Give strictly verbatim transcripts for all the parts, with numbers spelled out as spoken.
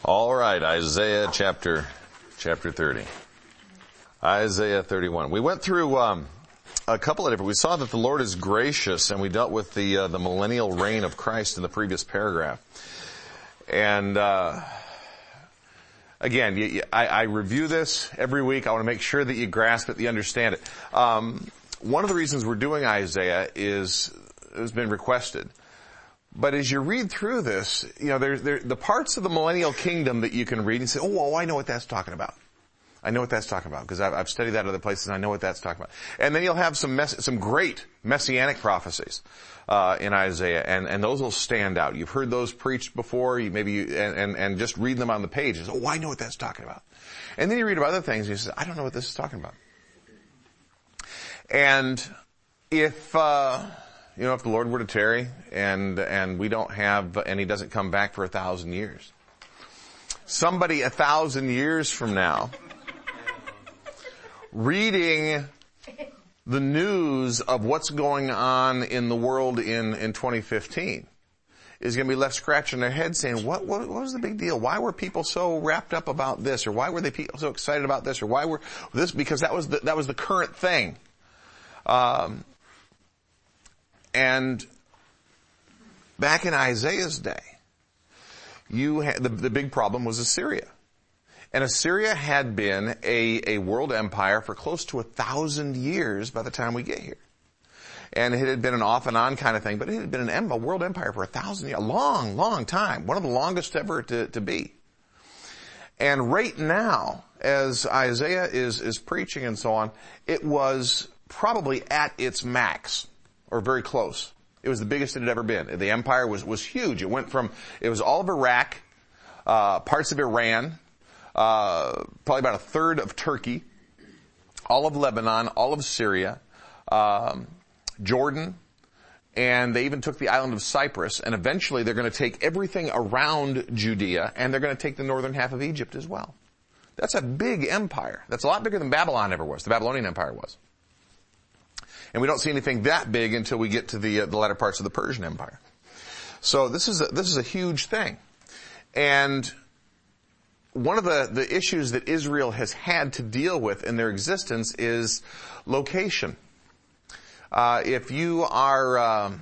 All right, Isaiah chapter chapter thirty. Isaiah thirty-one. We went through um, a couple of different. We saw that the Lord is gracious, and we dealt with the uh, the millennial reign of Christ in the previous paragraph. And uh, again, you, you, I, I review this every week. I want to make sure that you grasp it, that you understand it. Um, one of the reasons we're doing Isaiah is has been requested. But as you read through this, you know, there's there, the parts of the millennial kingdom that you can read and say, oh, well, I know what that's talking about. I know what that's talking about because I've, I've studied that other places and I know what that's talking about. And then you'll have some mess, some great messianic prophecies uh, in Isaiah, and, and those will stand out. You've heard those preached before, you maybe you, and, and, and just read them on the pages. Oh, I know what that's talking about. And then you read about other things and you say, I don't know what this is talking about. And if... Uh, You know, if the Lord were to tarry and, and we don't have, and He doesn't come back for a thousand years. Somebody a thousand years from now, reading the news of what's going on in the world in, in twenty fifteen is going to be left scratching their head saying, what, what, what was the big deal? Why were people so wrapped up about this? Or why were they people so excited about this? Or why were this? Because that was the, that was the current thing. Um, And back in Isaiah's day, you had, the, the big problem was Assyria. And Assyria had been a, a world empire for close to a thousand years by the time we get here. And it had been an off and on kind of thing, but it had been an, a world empire for a thousand years, a long, long time. One of the longest ever to, to be. And right now, as Isaiah is, is preaching and so on, it was probably at its max. Or very close. It was the biggest it had ever been. The empire was, was huge. It went from, it was all of Iraq, uh, parts of Iran, uh, probably about a third of Turkey, all of Lebanon, all of Syria, um, Jordan, and they even took the island of Cyprus, and eventually they're going to take everything around Judea, and they're going to take the northern half of Egypt as well. That's a big empire. That's a lot bigger than Babylon ever was, the Babylonian Empire was. And we don't see anything that big until we get to the uh, the latter parts of the Persian Empire. So this is a, this is a huge thing. And one of the, the issues that Israel has had to deal with in their existence is location. Uh, if you are, um,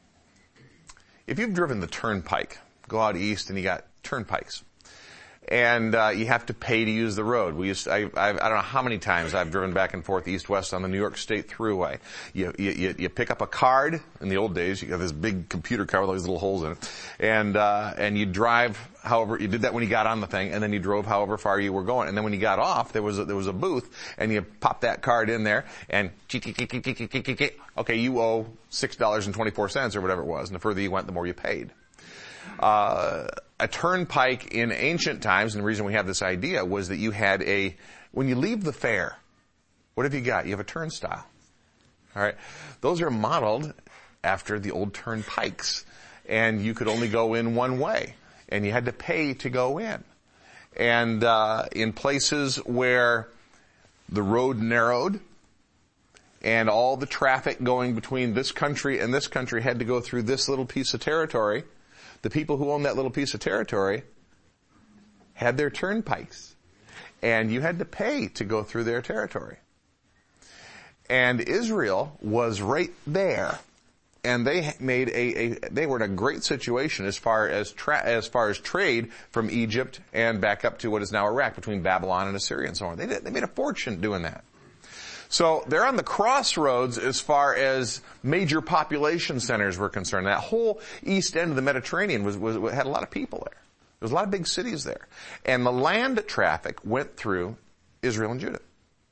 if you've driven the turnpike, go out east and you got turnpikes. And uh, you have to pay to use the road. We used to, I, I, I don't know how many times I've driven back and forth east-west on the New York State Thruway. You, you, you pick up a card. In the old days, you got this big computer card with all these little holes in it. And, uh, and you drive however, you did that when you got on the thing, and then you drove however far you were going. And then when you got off, there was a, there was a booth, and you pop that card in there, and okay, you owe six dollars and twenty-four cents or whatever it was. And the further you went, the more you paid. Uh, a turnpike in ancient times, and the reason we have this idea was that you had a, when you leave the fair, what have you got? You have a turnstile. Alright? Those are modeled after the old turnpikes. And you could only go in one way. And you had to pay to go in. And, uh, in places where the road narrowed, and all the traffic going between this country and this country had to go through this little piece of territory, the people who owned that little piece of territory had their turnpikes. And you had to pay to go through their territory. And Israel was right there. And they made a, a they were in a great situation as far as tra- as far as trade from Egypt and back up to what is now Iraq, between Babylon and Assyria and so on. They did, they made a fortune doing that. So they're on the crossroads as far as major population centers were concerned. That whole east end of the Mediterranean was, was had a lot of people there. There was a lot of big cities there. And the land traffic went through Israel and Judah.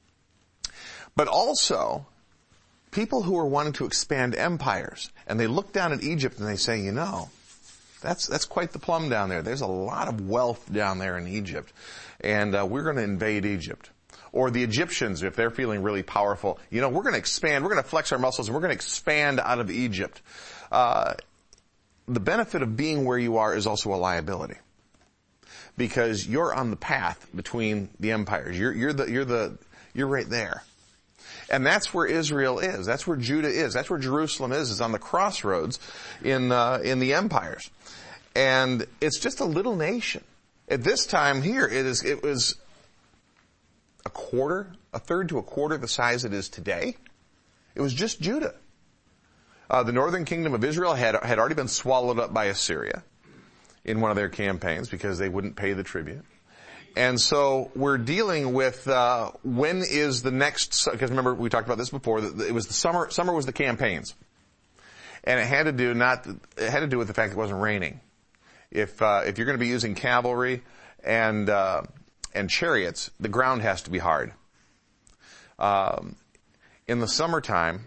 But also, people who were wanting to expand empires, and they look down at Egypt and they say, you know, that's that's quite the plum down there. There's a lot of wealth down there in Egypt. And uh, we're going to invade Egypt. Or the Egyptians, if they're feeling really powerful, you know, we're going to expand, we're going to flex our muscles, and we're going to expand out of Egypt. Uh, the benefit of being where you are is also a liability. Because you're on the path between the empires. You're, you're the, you're the, you're right there. And that's where Israel is. That's where Judah is. That's where Jerusalem is, is on the crossroads in, uh, in the empires. And it's just a little nation. At this time here, it is, it was a quarter, a third to a quarter the size it is today. It was just Judah. Uh, the northern kingdom of Israel had, had already been swallowed up by Assyria in one of their campaigns because they wouldn't pay the tribute. And so we're dealing with, uh, when is the next, because remember we talked about this before, that it was the summer, summer was the campaigns. And it had to do not, it had to do with the fact that it wasn't raining. If, uh, if you're going to be using cavalry and, uh, and chariots, the ground has to be hard. Um, in the summertime,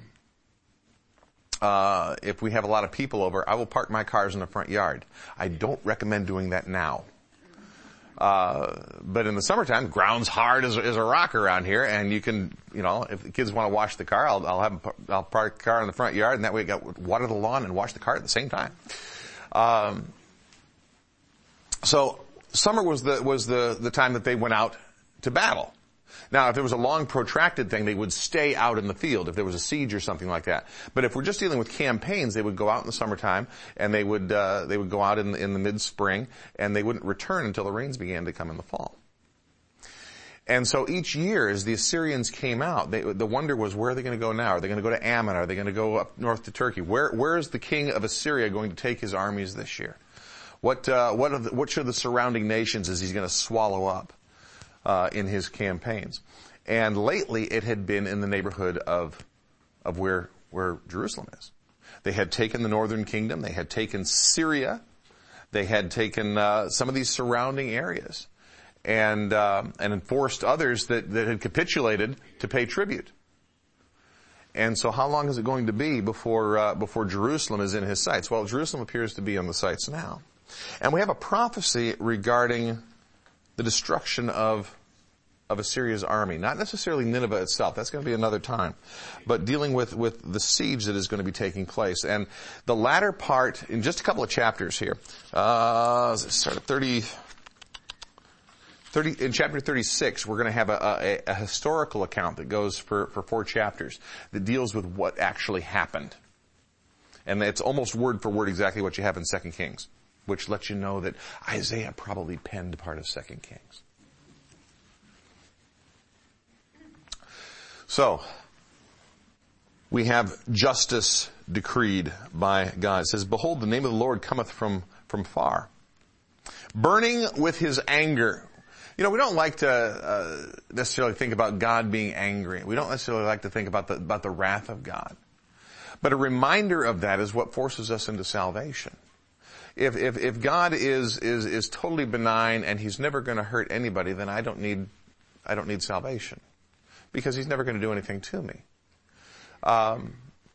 uh, if we have a lot of people over, I will park my cars in the front yard. I don't recommend doing that now. Uh, but in the summertime, ground's hard as, as a rock around here, and you can, you know, if the kids want to wash the car, I'll, I'll have, them, I'll park the car in the front yard, and that way you got water the lawn and wash the car at the same time. Um, so summer was the, was the, the time that they went out to battle. Now, if it was a long, protracted thing, they would stay out in the field if there was a siege or something like that. But if we're just dealing with campaigns, they would go out in the summertime, and they would uh, they would go out in, in the mid-spring, and they wouldn't return until the rains began to come in the fall. And so each year, as the Assyrians came out, they, the wonder was, where are they going to go now? Are they going to go to Ammon? Are they going to go up north to Turkey? Where where is the king of Assyria going to take his armies this year? What uh, what are the, what should the surrounding nations is he going to swallow up Uh, in his campaigns? And lately it had been in the neighborhood of, of where, where Jerusalem is. They had taken the northern kingdom, they had taken Syria, they had taken, uh, some of these surrounding areas, and, uh, and enforced others that, that had capitulated to pay tribute. And so how long is it going to be before, uh, before Jerusalem is in his sights? Well, Jerusalem appears to be on the sights now. And we have a prophecy regarding the destruction of, of Assyria's army. Not necessarily Nineveh itself. That's going to be another time. But dealing with, with the siege that is going to be taking place. And the latter part, in just a couple of chapters here, uh, start at thirty, thirty, in chapter thirty-six, we're going to have a, a, a historical account that goes for, for four chapters that deals with what actually happened. And it's almost word for word exactly what you have in Second Kings, which lets you know that Isaiah probably penned part of Second Kings. So, we have justice decreed by God. It says, behold, the name of the Lord cometh from, from far, burning with his anger. You know, we don't like to uh, necessarily think about God being angry. We don't necessarily like to think about the, about the wrath of God. But a reminder of that is what forces us into salvation. If, if, if God is, is, is totally benign and he's never going to hurt anybody, then I don't need, I don't need salvation. Because he's never going to do anything to me. Um,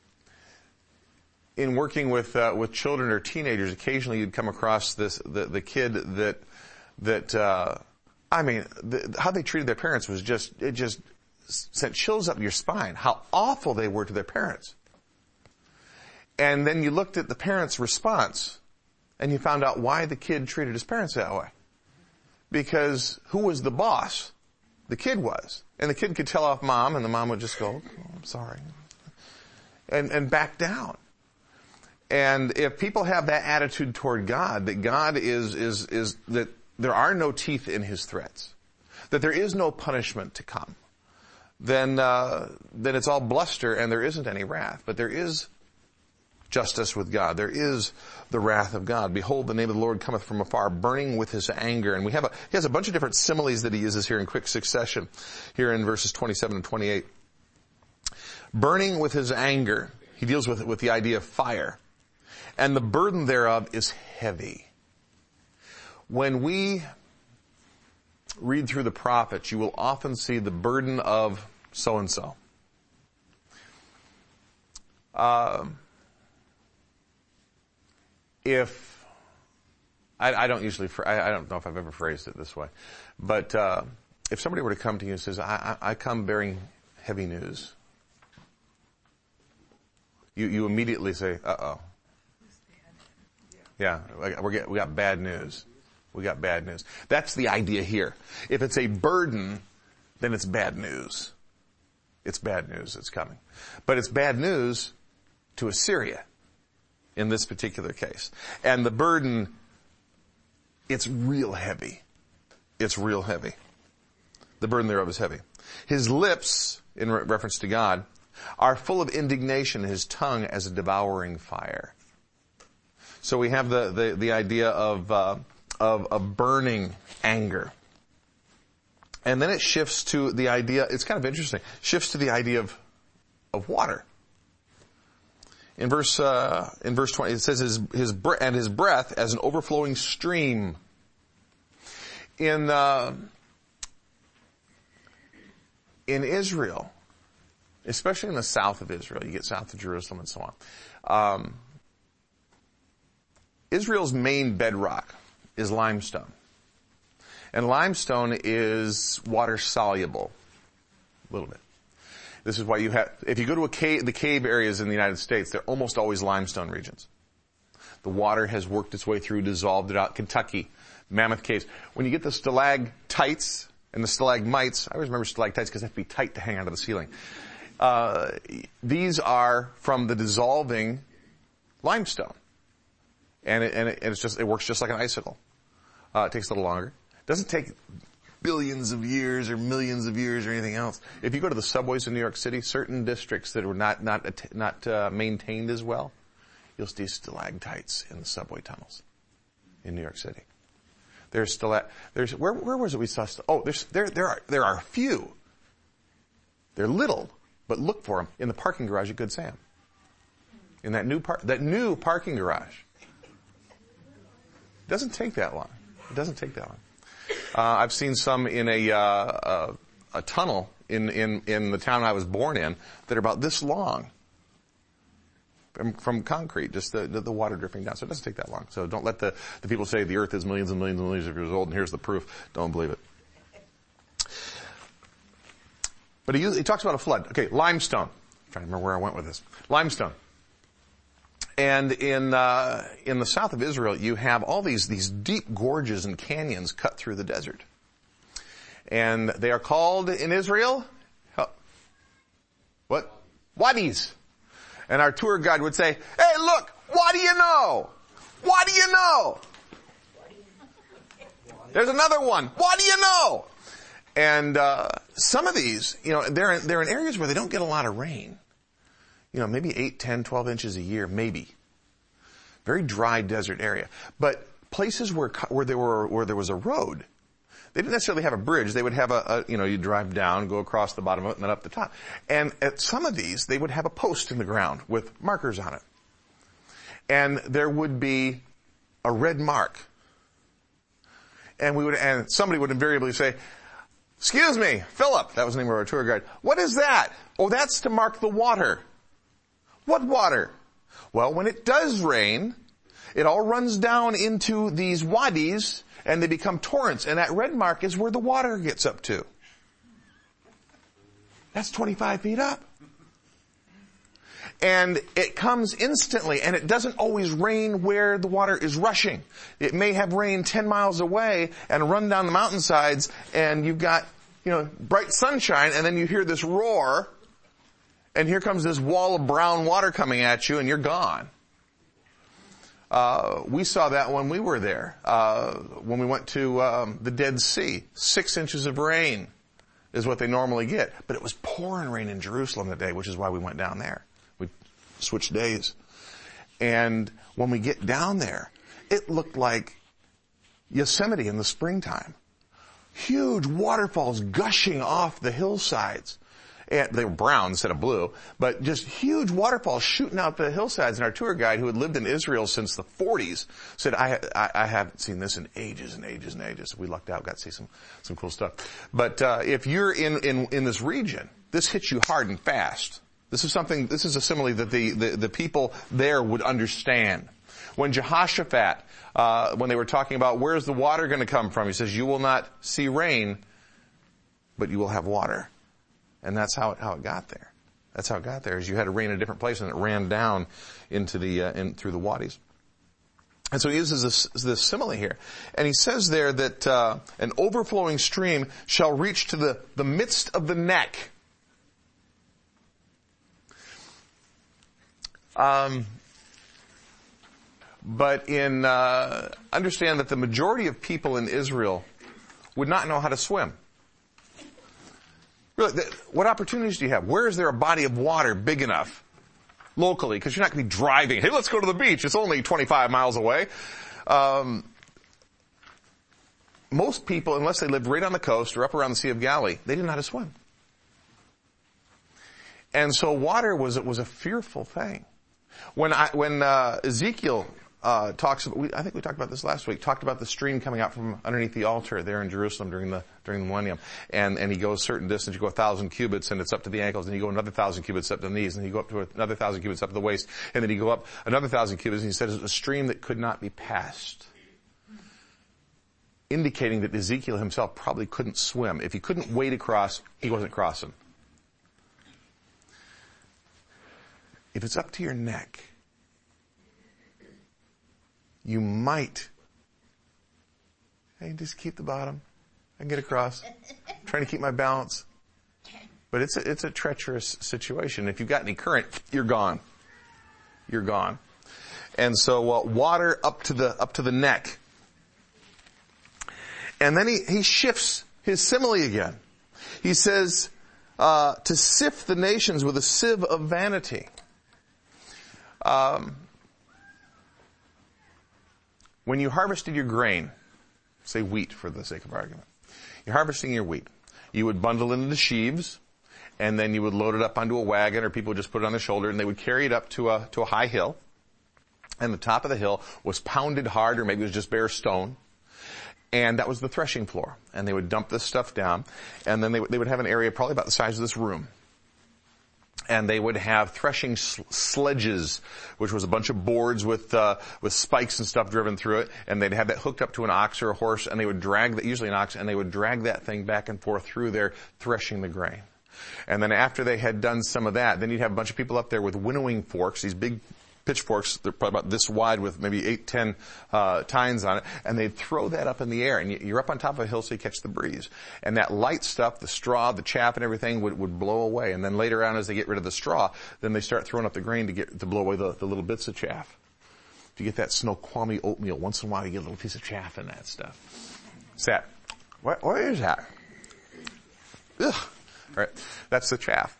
in working with, uh, with children or teenagers, occasionally you'd come across this, the, the kid that, that, uh, I mean, the, how they treated their parents was just, it just sent chills up your spine. How awful they were to their parents. And then you looked at the parents' response, and you found out why the kid treated his parents that way. Because who was the boss? The kid was. And the kid could tell off mom, and the mom would just go, oh, I'm sorry. And, and back down. And if people have that attitude toward God, that God is, is, is, that there are no teeth in his threats, that there is no punishment to come, then, uh, then it's all bluster and there isn't any wrath. But there is justice with God. There is the wrath of God. Behold, the name of the Lord cometh from afar, burning with his anger. And we have a, he has a bunch of different similes that he uses here in quick succession, here in verses twenty-seven and twenty-eight. Burning with his anger. He deals with, with the idea of fire. And the burden thereof is heavy. When we read through the prophets, you will often see the burden of so-and-so. Uh, if, I, I don't usually, I, I don't know if I've ever phrased it this way, but uh, if somebody were to come to you and says, I, I, I come bearing heavy news, you, you immediately say, uh-oh. Yeah, we we got bad news. We got bad news. That's the idea here. If it's a burden, then it's bad news. It's bad news that's coming. But it's bad news to Assyria in this particular case. And the burden, it's real heavy. it's real heavy. The burden thereof is heavy. His lips, in re- reference to God, are full of indignation, his tongue as a devouring fire. So we have the, the, the idea of, uh, of, of burning anger. And then it shifts to the idea, it's kind of interesting, shifts to the idea of, of water. In verse, uh, in verse twenty, it says his, his, bre- and his breath as an overflowing stream. In, uh, in Israel, especially in the south of Israel, you get south of Jerusalem and so on, um, Israel's main bedrock is limestone. And limestone is water soluble. A little bit. This is why you have, if you go to a cave, the cave areas in the United States, they're almost always limestone regions. The water has worked its way through, dissolved it out. Kentucky, Mammoth Caves. When you get the stalactites and the stalagmites, I always remember stalactites because they have to be tight to hang out of the ceiling. Uh, these are from the dissolving limestone. And it, and it, and it's just, it works just like an icicle. Uh, it takes a little longer. It doesn't take billions of years or millions of years or anything else. If you go to the subways in New York City, certain districts that were not, not, not, uh, maintained as well, you'll see stalactites in the subway tunnels in New York City. There's stalag, there's, where, where was it we saw, st- oh, there's, there, there are, there are a few. They're little, but look for them in the parking garage at Good Sam. In that new par, that new parking garage. It doesn't take that long. It doesn't take that long. Uh, I've seen some in a, uh, a, a tunnel in, in, in the town I was born in that are about this long. From, from concrete, just the, the, the water dripping down. So it doesn't take that long. So don't let the, the people say the earth is millions and millions and millions of years old and here's the proof. Don't believe it. But he, he talks about a flood. Okay, limestone. I'm trying to remember where I went with this. Limestone. And in, uh, in the south of Israel, you have all these, these deep gorges and canyons cut through the desert. And they are called in Israel, what? Wadis. And our tour guide would say, hey, look, what do you know? What do you know? There's another one. What do you know? And, uh, some of these, you know, they're in, they're in areas where they don't get a lot of rain. You know, maybe eight, ten, twelve inches a year, maybe. Very dry desert area. But places where, where there were, where there was a road, they didn't necessarily have a bridge. They would have a, a, you know, you drive down, go across the bottom of it, and then up the top. And at some of these, they would have a post in the ground with markers on it. And there would be a red mark. And we would, and somebody would invariably say, excuse me, Philip, that was the name of our tour guide. What is that? Oh, that's to mark the water. What water? Well, when it does rain, it all runs down into these wadis, and they become torrents, and that red mark is where the water gets up to. That's twenty-five feet up. And it comes instantly, and it doesn't always rain where the water is rushing. It may have rained ten miles away and run down the mountainsides, and you've got, you know, bright sunshine, and then you hear this roar, and here comes this wall of brown water coming at you, and you're gone. Uh, we saw that when we were there. Uh, when we went to um, the Dead Sea, six inches of rain is what they normally get. But it was pouring rain in Jerusalem that day, which is why we went down there. We switched days. And when we get down there, it looked like Yosemite in the springtime. Huge waterfalls gushing off the hillsides. And they were brown instead of blue, but just huge waterfalls shooting out the hillsides. And our tour guide, who had lived in Israel since the forties, said, I, I, I haven't seen this in ages and ages and ages. We lucked out, got to see some, some cool stuff. But, uh, if you're in, in, in this region, this hits you hard and fast. This is something, this is a simile that the, the, the people there would understand. When Jehoshaphat, uh, when they were talking about where's the water going to come from, he says, you will not see rain, but you will have water. And that's how it, how it got there. That's how it got there, is you had to rain in a different place, and it ran down into the, uh, in, through the wadis. And so he uses this, this simile here. And he says there that, uh, an overflowing stream shall reach to the, the midst of the neck. Um, but in, uh, understand that the majority of people in Israel would not know how to swim. Really, what opportunities do you have? Where is there a body of water big enough locally? Because you're not going to be driving. Hey, let's go to the beach. It's only twenty-five miles away. Um, most people, unless they lived right on the coast or up around the Sea of Galilee, they didn't know how to swim. And so water was was a fearful thing. When I when uh, Ezekiel uh, talks about, we, I think we talked about this last week, talked about the stream coming out from underneath the altar there in Jerusalem during the during the millennium, and and he goes a certain distance. You go a thousand cubits, and it's up to the ankles, and you go another thousand cubits up to the knees, and you go up to another thousand cubits up to the waist, and then you go up another thousand cubits, and he said it's a stream that could not be passed, indicating that Ezekiel himself probably couldn't swim. If he couldn't wade across, he wasn't crossing. If it's up to your neck, you might, hey, just keep the bottom. I can get across. I'm trying to keep my balance. But it's a, it's a treacherous situation. If you've got any current, you're gone. You're gone. And so uh, water up to the up to the neck. And then he, he shifts his simile again. He says, uh, to sift the nations with a sieve of vanity. Um, when you harvested your grain, say wheat for the sake of argument, you're harvesting your wheat. You would bundle it into sheaves, and then you would load it up onto a wagon, or people would just put it on their shoulder, and they would carry it up to a to a high hill. And the top of the hill was pounded hard, or maybe it was just bare stone. And that was the threshing floor. And they would dump this stuff down, and then they would, they would have an area probably about the size of this room. And they would have threshing sledges, which was a bunch of boards with uh, with spikes and stuff driven through it, and they'd have that hooked up to an ox or a horse, and they would drag that, usually an ox, and they would drag that thing back and forth through there, threshing the grain. And then after they had done some of that, then you'd have a bunch of people up there with winnowing forks, these big pitchforks, they're probably about this wide with maybe eight, ten uh, tines on it, and they'd throw that up in the air, and you're up on top of a hill so you catch the breeze. And that light stuff, the straw, the chaff and everything would, would blow away. And then later on, as they get rid of the straw, then they start throwing up the grain to get to blow away the, the little bits of chaff. If you get that Snoqualmie oatmeal, once in a while you get a little piece of chaff in that stuff. What's that? What, what is that? Ugh. All right. That's the chaff.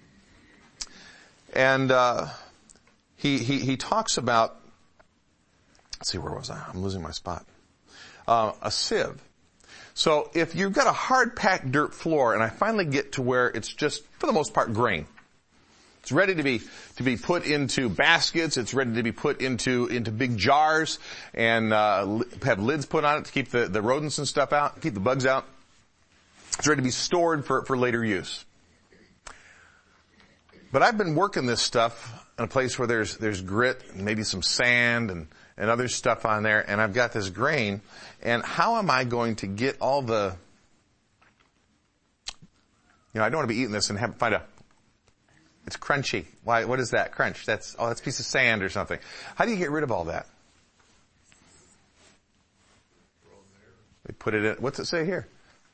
And, uh, He, he, he talks about, let's see, where was I? I'm losing my spot. Uh, a sieve. So if you've got a hard-packed dirt floor, and I finally get to where it's just, for the most part, grain. It's ready to be, to be put into baskets. It's ready to be put into, into big jars and, uh, have lids put on it to keep the, the rodents and stuff out, keep the bugs out. It's ready to be stored for, for later use. But I've been working this stuff in a place where there's, there's grit and maybe some sand and, and other stuff on there, and I've got this grain, and how am I going to get all the, you know, I don't want to be eating this and have, find a, it's crunchy. Why, what is that? Crunch. That's, oh, that's a piece of sand or something. How do you get rid of all that? They put it in, what's it say here?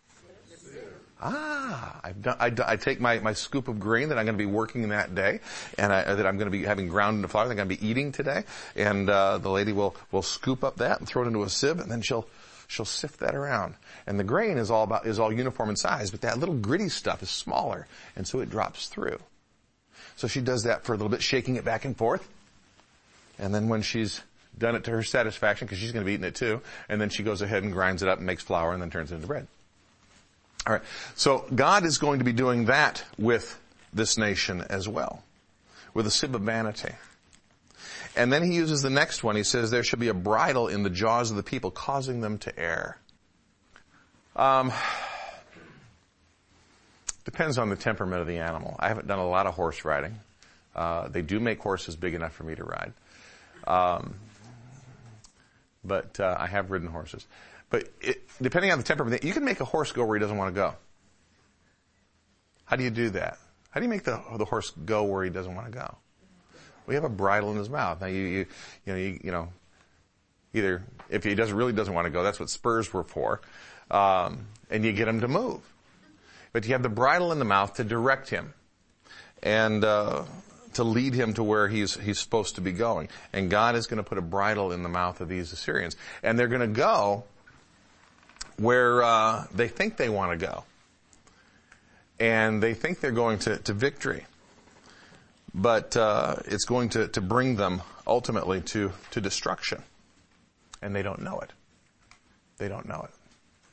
Ah, I've done, I, I take my, my scoop of grain that I'm going to be working that day, and I, that I'm going to be having ground into flour that I'm going to be eating today, and uh, the lady will will scoop up that and throw it into a sieve, and then she'll she'll sift that around. And the grain is all about is all uniform in size, but that little gritty stuff is smaller, and so it drops through. So she does that for a little bit, shaking it back and forth, and then when she's done it to her satisfaction, because she's going to be eating it too, and then she goes ahead and grinds it up and makes flour and then turns it into bread. All right. So God is going to be doing that with this nation as well, with a sieve of vanity. And then he uses the next one. He says there should be a bridle in the jaws of the people, causing them to err. Um, depends on the temperament of the animal. I haven't done a lot of horse riding. Uh, they do make horses big enough for me to ride. Um, but uh, I have ridden horses. But it, depending on the temperament, you can make a horse go where he doesn't want to go. How do you do that? How do you make the the horse go where he doesn't want to go? Well, you have a bridle in his mouth. Now you you you know you, you know either if he doesn't really doesn't want to go, that's what spurs were for, um, and you get him to move. But you have the bridle in the mouth to direct him, and uh, to lead him to where he's he's supposed to be going. And God is going to put a bridle in the mouth of these Assyrians, and they're going to go where uh, they think they want to go. And they think they're going to, to victory. But uh, it's going to, to bring them ultimately to, to destruction. And they don't know it. They don't know it.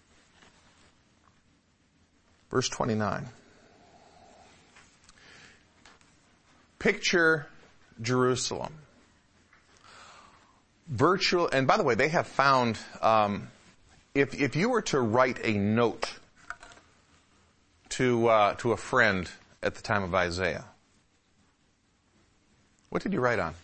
Verse twenty-nine. Picture Jerusalem. Virtual, and by the way, they have found, um, if if you were to write a note to uh, to a friend at the time of Isaiah, what did you write on?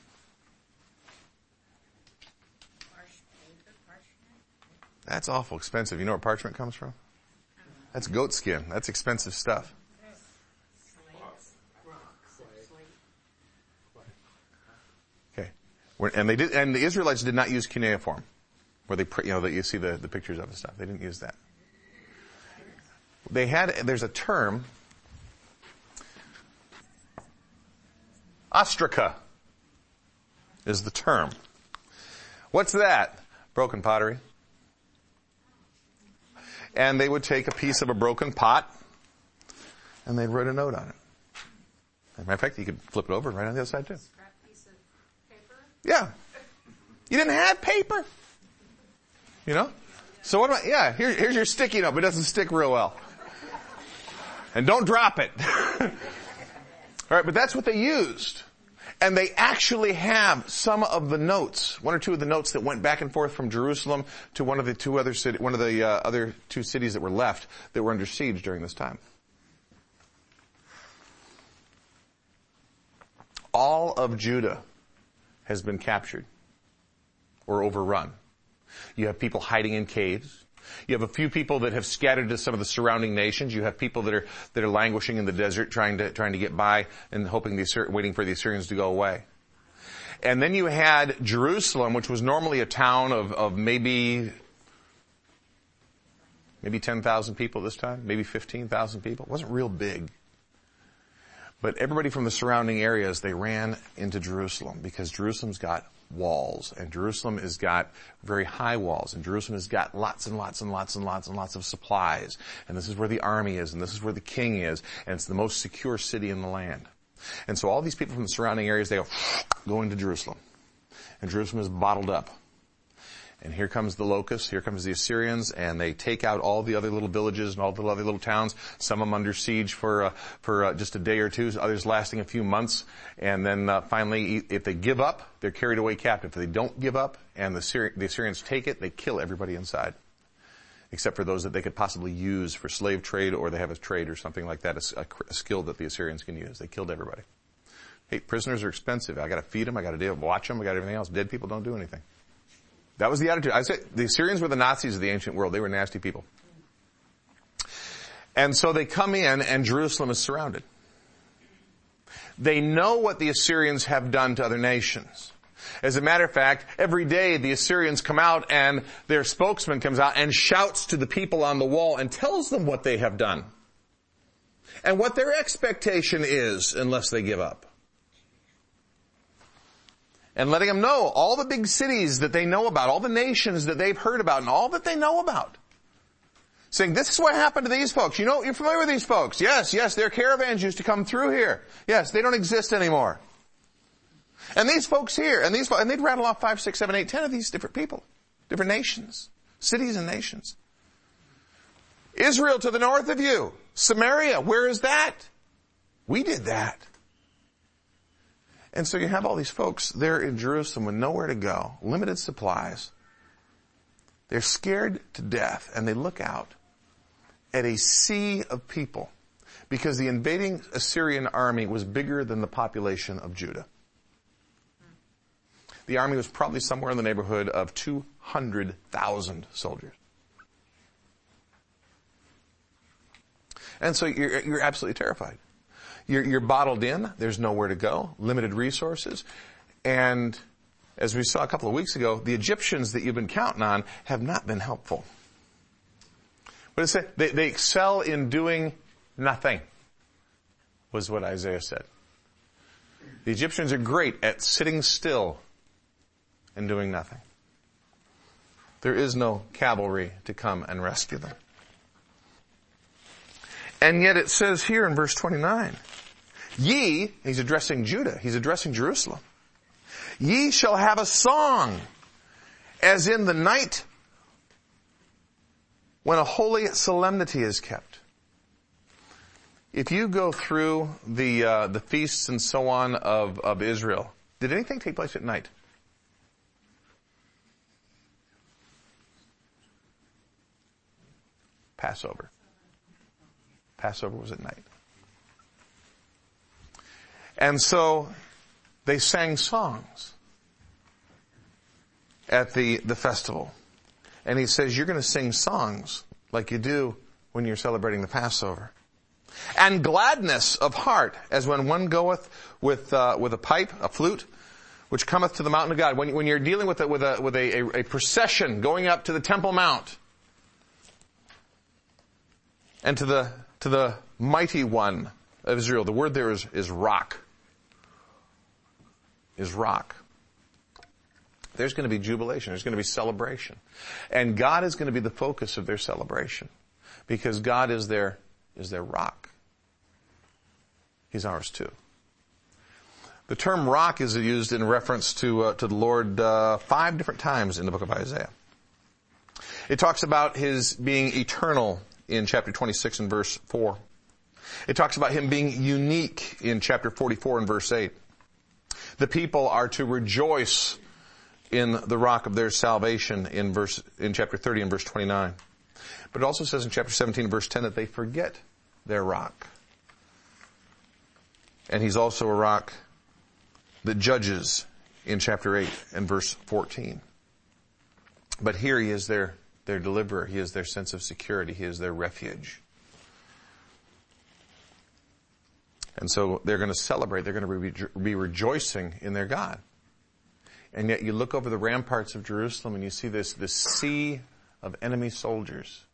That's awful expensive. You know where parchment comes from? That's goat skin. That's expensive stuff. Okay, and they did, and the Israelites did not use cuneiform, where they, you know, that you see the, the pictures of and stuff. They didn't use that. They had. There's a term, ostraca, is the term. What's that? Broken pottery. And they would take a piece of a broken pot, and they'd write a note on it. As a matter of fact, you could flip it over and write on the other side too. Scrap piece of paper? Yeah. You didn't have paper? You know? So what am I, yeah, here, here's your sticky note, but it doesn't stick real well. And don't drop it. Alright, but that's what they used. And they actually have some of the notes, one or two of the notes that went back and forth from Jerusalem to one of the two other city, one of the uh, other two cities that were left that were under siege during this time. All of Judah has been captured or overrun. You have people hiding in caves. You have a few people that have scattered to some of the surrounding nations. You have people that are that are languishing in the desert, trying to trying to get by and hoping the waiting for the Assyrians to go away. And then you had Jerusalem, which was normally a town of of maybe maybe ten thousand people this time, maybe fifteen thousand people. It wasn't real big. But everybody from the surrounding areas, they ran into Jerusalem because Jerusalem's got walls, and Jerusalem has got very high walls, and Jerusalem has got lots and lots and lots and lots and lots of supplies, and this is where the army is, and this is where the king is, and it's the most secure city in the land. And so all these people from the surrounding areas, they go, go into Jerusalem, and Jerusalem is bottled up. And here comes the locusts, here comes the Assyrians, and they take out all the other little villages and all the other little towns, some of them under siege for uh, for uh, just a day or two, others lasting a few months. And then uh, finally, if they give up, they're carried away captive. If they don't give up and the, Syri- the Assyrians take it, they kill everybody inside, except for those that they could possibly use for slave trade, or they have a trade or something like that, a, a skill that the Assyrians can use. They killed everybody. Hey, prisoners are expensive. I got to feed them. I got to watch them. I got everything else. Dead people don't do anything. That was the attitude. I said the Assyrians were the Nazis of the ancient world. They were nasty people. And so they come in, and Jerusalem is surrounded. They know what the Assyrians have done to other nations. As a matter of fact, every day the Assyrians come out, and their spokesman comes out and shouts to the people on the wall and tells them what they have done and what their expectation is unless they give up. And letting them know all the big cities that they know about, all the nations that they've heard about, and all that they know about. Saying, this is what happened to these folks. You know, you're familiar with these folks. Yes, yes, their caravans used to come through here. Yes, they don't exist anymore. And these folks here, and these, and they'd rattle off five, six, seven, eight, ten of these different people, different nations, cities and nations. Israel to the north of you. Samaria, where is that? We did that. And so you have all these folks there in Jerusalem with nowhere to go, limited supplies. They're scared to death, and they look out at a sea of people because the invading Assyrian army was bigger than the population of Judah. The army was probably somewhere in the neighborhood of two hundred thousand soldiers. And so you're, you're absolutely terrified. You're, you're bottled in. There's nowhere to go. Limited resources. And as we saw a couple of weeks ago, the Egyptians that you've been counting on have not been helpful. What does it say? They, they excel in doing nothing, was what Isaiah said. The Egyptians are great at sitting still and doing nothing. There is no cavalry to come and rescue them. And yet it says here in verse twenty-nine, ye, he's addressing Judah, he's addressing Jerusalem, ye shall have a song as in the night when a holy solemnity is kept. If you go through the uh, the feasts and so on of, of Israel, did anything take place at night? Passover. Passover was at night. And so they sang songs at the, the festival. And he says, you're going to sing songs like you do when you're celebrating the Passover. And gladness of heart, as when one goeth with uh, with a pipe, a flute, which cometh to the mountain of God. When, when you're dealing with a, with a with a, a, a procession going up to the Temple Mount, and to the to the mighty one of Israel. The word there is, is rock. Is rock. There's going to be jubilation. There's going to be celebration. And God is going to be the focus of their celebration. Because God is their, is their rock. He's ours too. The term rock is used in reference to, uh, to the Lord, uh, five different times in the book of Isaiah. It talks about His being eternal in chapter twenty-six and verse four. It talks about Him being unique in chapter forty-four and verse eight. The people are to rejoice in the rock of their salvation in verse, in chapter thirty and verse twenty-nine. But it also says in chapter seventeen and verse ten that they forget their rock. And He's also a rock that judges in chapter eight and verse fourteen. But here He is their their deliverer. He is their sense of security. He is their refuge. And so they're going to celebrate. They're going to be rejoicing in their God. And yet you look over the ramparts of Jerusalem and you see this, this sea of enemy soldiers.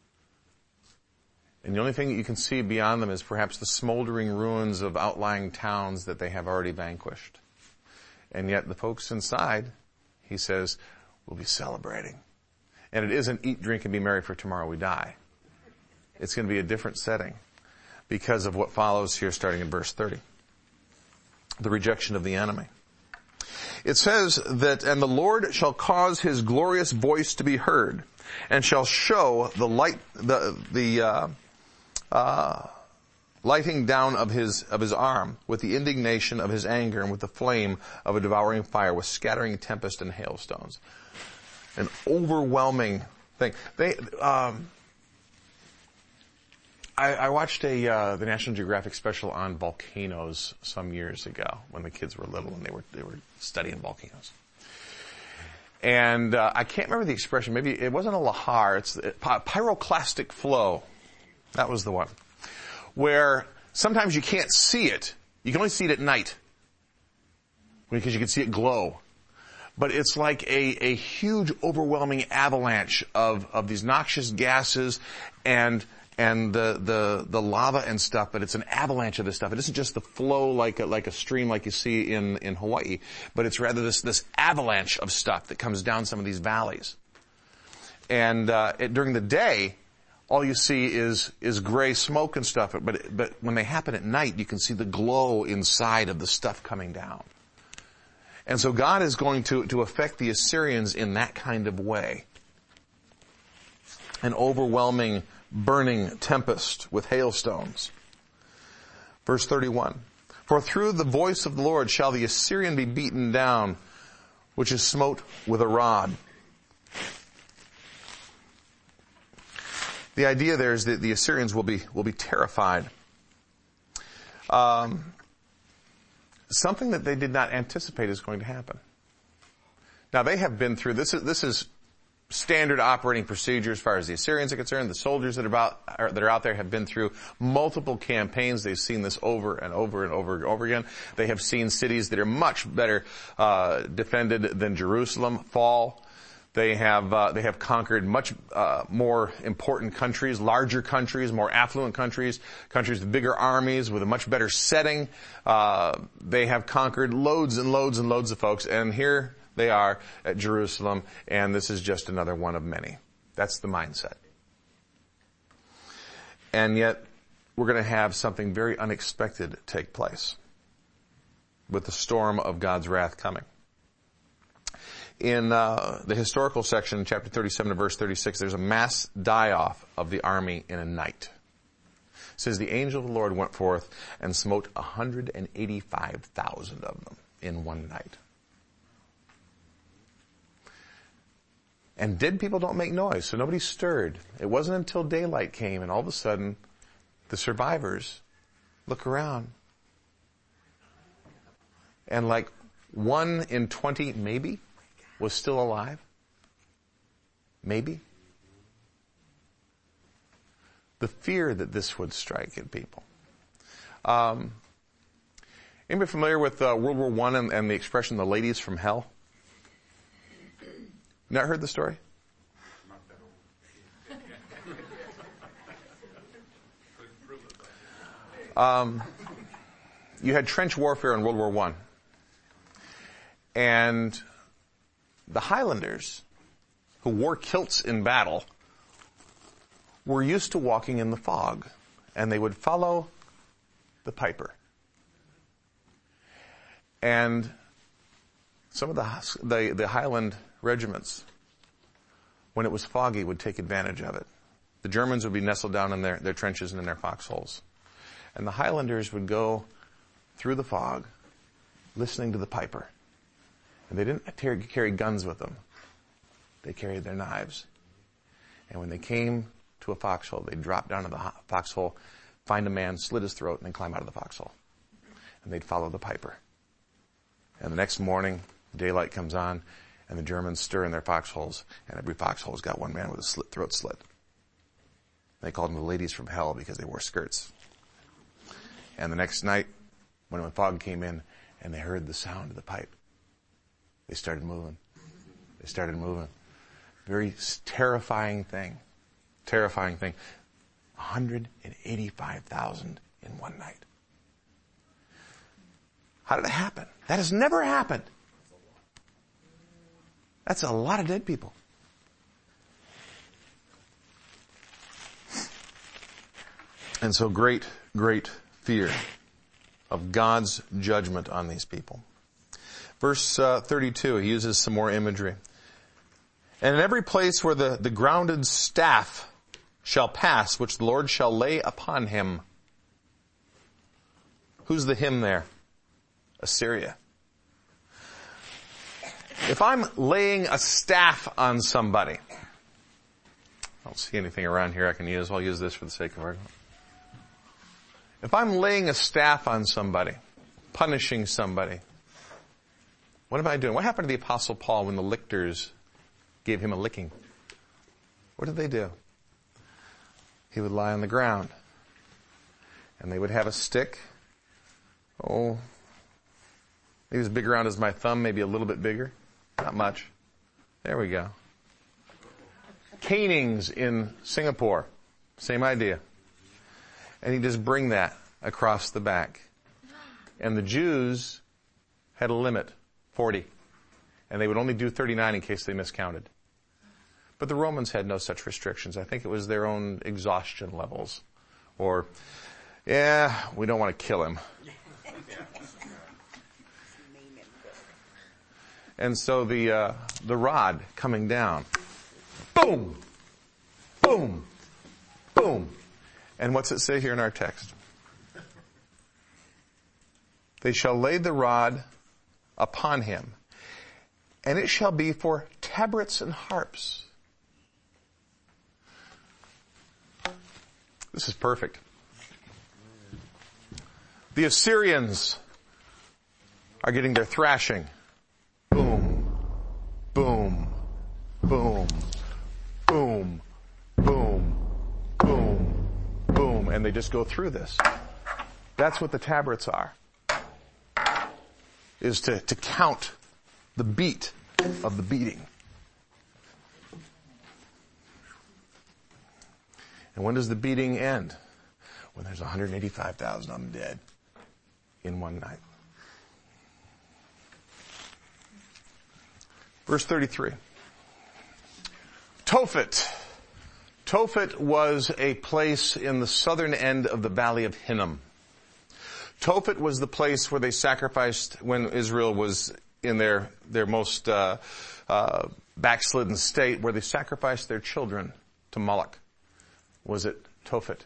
And the only thing that you can see beyond them is perhaps the smoldering ruins of outlying towns that they have already vanquished. And yet the folks inside, He says, will be celebrating. And it isn't eat, drink, and be merry for tomorrow we die. It's going to be a different setting because of what follows here starting in verse thirty. The rejection of the enemy. It says that, and the Lord shall cause His glorious voice to be heard, and shall show the light, the, the, uh, uh, lighting down of his, of his arm with the indignation of His anger and with the flame of a devouring fire, with scattering tempest and hailstones. An overwhelming thing. They, um, I, I watched a uh, the National Geographic special on volcanoes some years ago when the kids were little and they were they were studying volcanoes. And uh, I can't remember the expression. Maybe it wasn't a lahar. It's a pyroclastic flow. That was the one. Where sometimes you can't see it. You can only see it at night because you can see it glow. But it's like a, a huge, overwhelming avalanche of, of these noxious gases and and the, the the lava and stuff. But it's an avalanche of this stuff. It isn't just the flow like a, like a stream like you see in, in Hawaii, but it's rather this this avalanche of stuff that comes down some of these valleys. And uh, it, during the day, all you see is is gray smoke and stuff. But but when they happen at night, you can see the glow inside of the stuff coming down. And so God is going to, to affect the Assyrians in that kind of way. An overwhelming, burning tempest with hailstones. Verse thirty-one. For through the voice of the Lord shall the Assyrian be beaten down, which is smote with a rod. The idea there is that the Assyrians will be, will be terrified. Um, Something that they did not anticipate is going to happen. Now they have been through, this is, this is standard operating procedure as far as the Assyrians are concerned. The soldiers that are about, are, that are out there have been through multiple campaigns. They've seen this over and over and over and over again. They have seen cities that are much better, uh, defended than Jerusalem fall. They have, uh, they have conquered much, uh, more important countries, larger countries, more affluent countries, countries with bigger armies, with a much better setting. Uh, they have conquered loads and loads and loads of folks, and here they are at Jerusalem, and this is just another one of many. That's the mindset. And yet, we're going to have something very unexpected take place with the storm of God's wrath coming. In uh, the historical section, chapter thirty-seven to verse thirty-six, there's a mass die-off of the army in a night. It says, the angel of the Lord went forth and smote one hundred eighty-five thousand of them in one night. And dead people don't make noise, so nobody stirred. It wasn't until daylight came, and all of a sudden, the survivors look around. And like one in twenty, maybe, was still alive. Maybe. The fear that this would strike in people. Um, anybody familiar with uh, World War One and, and the expression, the ladies from hell? Not heard the story? Um, you had trench warfare in World War One. And the Highlanders, who wore kilts in battle, were used to walking in the fog, and they would follow the piper. And some of the, the, the Highland regiments, when it was foggy, would take advantage of it. The Germans would be nestled down in their, their trenches and in their foxholes. And the Highlanders would go through the fog, listening to the piper. And they didn't carry guns with them. They carried their knives. And when they came to a foxhole, they'd drop down to the foxhole, find a man, slit his throat, and then climb out of the foxhole. And they'd follow the piper. And the next morning, daylight comes on, and the Germans stir in their foxholes, and every foxhole's got one man with a slit, throat slit. They called them the ladies from hell because they wore skirts. And the next night, when the fog came in, and they heard the sound of the pipe, they started moving. They started moving. Very terrifying thing. Terrifying thing. one hundred eighty-five thousand in one night. How did it happen? That has never happened. That's a lot of dead people. And so great, great fear of God's judgment on these people. Verse uh, thirty-two, he uses some more imagery. And in every place where the, the grounded staff shall pass, which the Lord shall lay upon him. Who's the him there? Assyria. If I'm laying a staff on somebody, I don't see anything around here I can use. I'll use this for the sake of argument. If I'm laying a staff on somebody, punishing somebody, what am I doing? What happened to the Apostle Paul when the lictors gave him a licking? What did they do? He would lie on the ground, and they would have a stick. Oh, maybe as big around as my thumb, maybe a little bit bigger. Not much. There we go. Canings in Singapore. Same idea. And he'd just bring that across the back. And the Jews had a limit, forty. And they would only do thirty-nine in case they miscounted. But the Romans had no such restrictions. I think it was their own exhaustion levels. Or, yeah, we don't want to kill him. And so the uh, the rod coming down, boom, boom, boom. And what's it say here in our text? They shall lay the rod upon him, and it shall be for tabrets and harps. This is perfect. The Assyrians are getting their thrashing. Boom, boom, boom, boom, boom, boom, boom. And they just go through this. That's what the tabrets are. Is to, to count the beat of the beating. And when does the beating end? When there's one hundred eighty-five thousand of them dead in one night. Verse thirty-three. Tophet. Tophet was a place in the southern end of the valley of Hinnom. Tophet was the place where they sacrificed when Israel was in their, their most uh, uh, backslidden state, where they sacrificed their children to Moloch. Was it Tophet?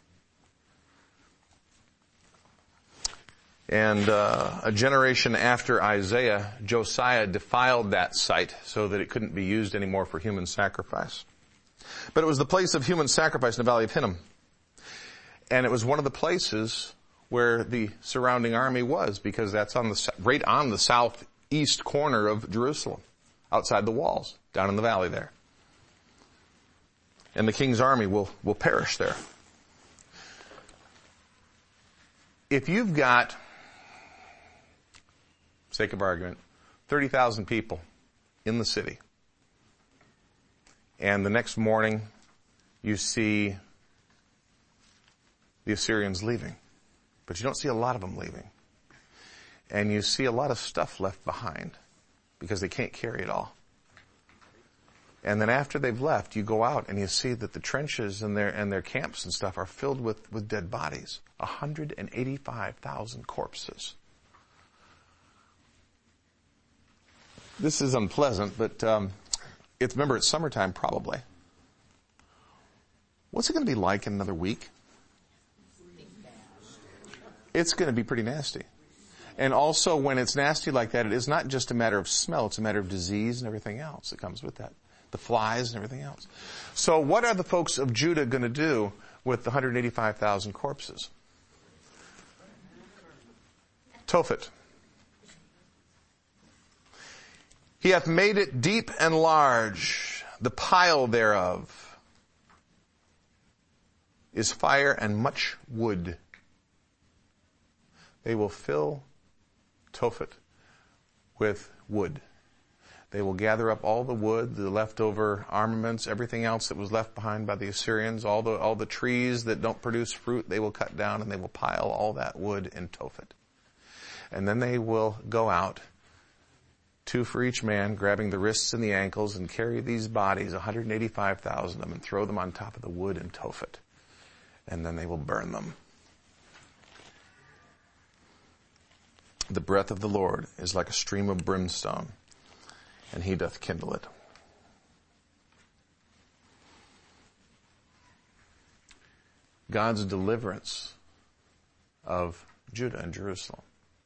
And uh, a generation after Isaiah, Josiah defiled that site so that it couldn't be used anymore for human sacrifice. But it was the place of human sacrifice in the valley of Hinnom. And it was one of the places where the surrounding army was, because that's on the right on the southeast corner of Jerusalem, outside the walls, down in the valley there. And the king's army will, will perish there. If you've got, sake of argument, thirty thousand people in the city, and the next morning you see the Assyrians leaving, but you don't see a lot of them leaving, and you see a lot of stuff left behind because they can't carry it all. And then after they've left, you go out and you see that the trenches and their and their camps and stuff are filled with, with dead bodies. one hundred eighty-five thousand corpses. This is unpleasant, but um, it's remember it's summertime probably. What's it going to be like in another week? It's going to be pretty nasty. And also when it's nasty like that, it is not just a matter of smell, it's a matter of disease and everything else that comes with that. The flies and everything else. So what are the folks of Judah going to do with the one hundred eighty-five thousand corpses? Tophet. He hath made it deep and large. The pile thereof is fire and much wood. They will fill Tophet with wood. They will gather up all the wood, the leftover armaments, everything else that was left behind by the Assyrians, all the, all the trees that don't produce fruit, they will cut down and they will pile all that wood in Tophet. And then they will go out, two for each man, grabbing the wrists and the ankles, and carry these bodies, one hundred eighty-five thousand of them, and throw them on top of the wood in Tophet. And then they will burn them. The breath of the Lord is like a stream of brimstone, and he doth kindle it. God's deliverance of Judah and Jerusalem.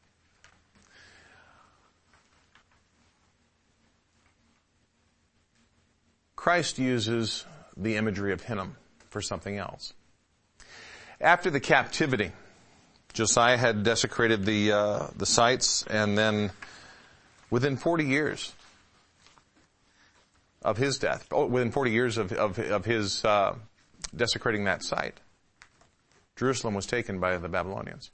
Christ uses the imagery of Hinnom for something else. After the captivity, Josiah had desecrated the uh, the sites, and then within forty years of his death, oh, within forty years of of, of his uh, desecrating that site, Jerusalem was taken by the Babylonians.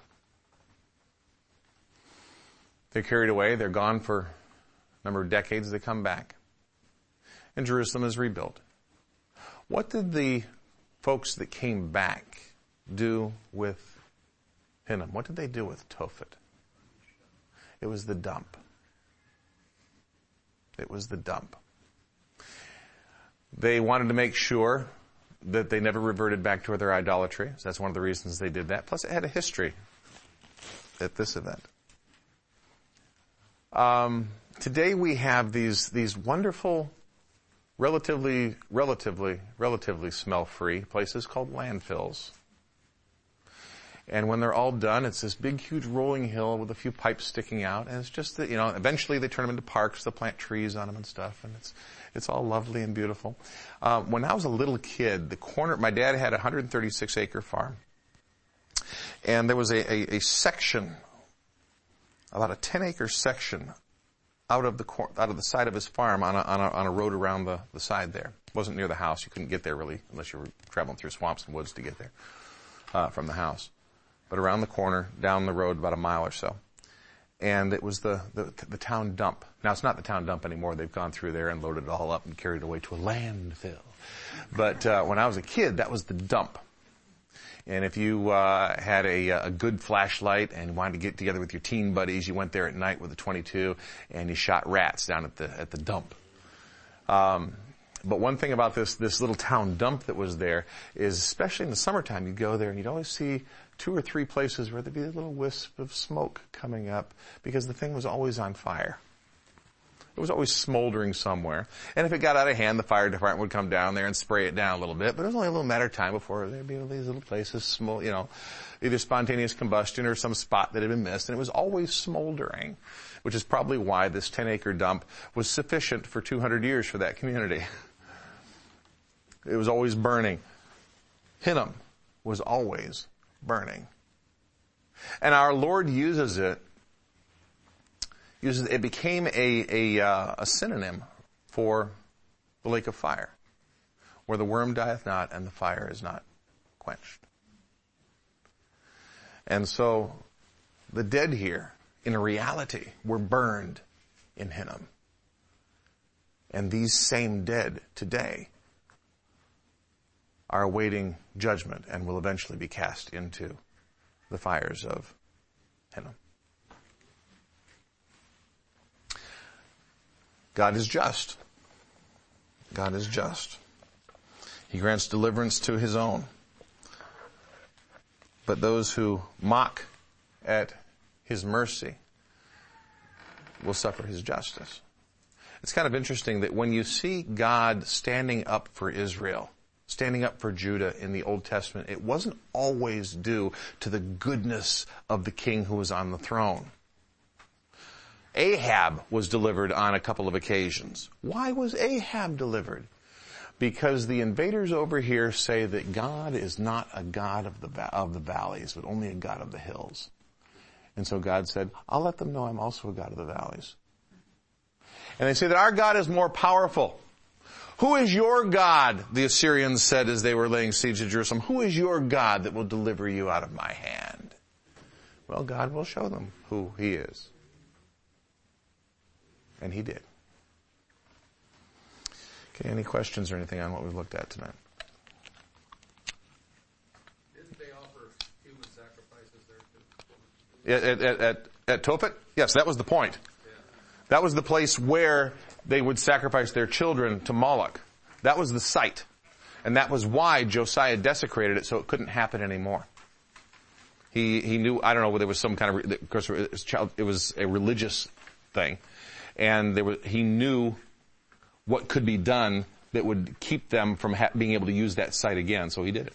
They're carried away. They're gone for a number of decades. They come back, and Jerusalem is rebuilt. What did the folks that came back do with Hinnom? What did they do with Tophet? It was the dump. It was the dump. They wanted to make sure that they never reverted back to their idolatry. So that's one of the reasons they did that. Plus it had a history at this event. Um, today we have these, these wonderful, relatively, relatively, relatively smell-free places called landfills. And when they're all done, it's this big, huge rolling hill with a few pipes sticking out. And it's just that, you know, eventually they turn them into parks. They'll plant trees on them and stuff. And it's, it's all lovely and beautiful. Uh, when I was a little kid, the corner, my dad had a one hundred thirty-six acre farm. And there was a, a, a section, about a ten acre section out of the cor- out of the side of his farm on a, on a, on a road around the, the side there. It wasn't near the house. You couldn't get there really unless you were traveling through swamps and woods to get there, uh, from the house. But around the corner, down the road about a mile or so. And it was the, the, the town dump. Now it's not the town dump anymore. They've gone through there and loaded it all up and carried it away to a landfill. But, uh, when I was a kid, that was the dump. And if you uh, had a, a good flashlight and wanted to get together with your teen buddies, you went there at night with a twenty-two and you shot rats down at the at the dump. Um, but one thing about this this little town dump that was there is, especially in the summertime, you'd go there and you'd always see two or three places where there'd be a little wisp of smoke coming up because the thing was always on fire. It was always smoldering somewhere. And if it got out of hand, the fire department would come down there and spray it down a little bit. But it was only a little matter of time before there'd be these little places, smol- you know, either spontaneous combustion or some spot that had been missed. And it was always smoldering, which is probably why this ten-acre dump was sufficient for two hundred years for that community. It was always burning. Hinnom was always burning. And our Lord uses it Uses, it became a, a, uh, a synonym for the lake of fire, where the worm dieth not and the fire is not quenched. And so the dead here, in reality, were burned in Hinnom. And these same dead today are awaiting judgment and will eventually be cast into the fires of Hinnom. God is just. God is just. He grants deliverance to his own. But those who mock at his mercy will suffer his justice. It's kind of interesting that when you see God standing up for Israel, standing up for Judah in the Old Testament, it wasn't always due to the goodness of the king who was on the throne. Ahab was delivered on a couple of occasions. Why was Ahab delivered? Because the invaders over here say that God is not a God of the of the valleys, but only a God of the hills. And so God said, I'll let them know I'm also a God of the valleys. And they say that our God is more powerful. Who is your God? The Assyrians said as they were laying siege to Jerusalem. Who is your God that will deliver you out of my hand? Well, God will show them who he is. And he did. Okay, any questions or anything on what we've looked at tonight? Didn't they offer human sacrifices there too? At, at, at, at Tophet? Yes, that was the point. Yeah. That was the place where they would sacrifice their children to Moloch. That was the site. And that was why Josiah desecrated it so it couldn't happen anymore. He, he knew, I don't know whether it was some kind of, of course it was, child, it was a religious thing. And there was, he knew what could be done that would keep them from ha- being able to use that site again, so he did it.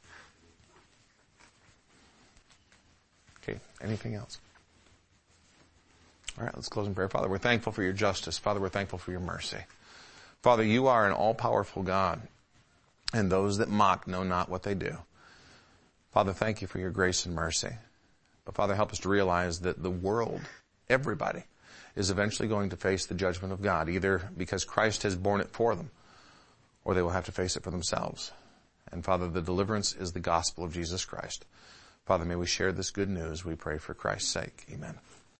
Okay, anything else? All right, let's close in prayer. Father, we're thankful for your justice. Father, we're thankful for your mercy. Father, you are an all-powerful God, and those that mock know not what they do. Father, thank you for your grace and mercy. But Father, help us to realize that the world, everybody, is eventually going to face the judgment of God, either because Christ has borne it for them, or they will have to face it for themselves. And Father, the deliverance is the gospel of Jesus Christ. Father, may we share this good news, we pray for Christ's sake. Amen.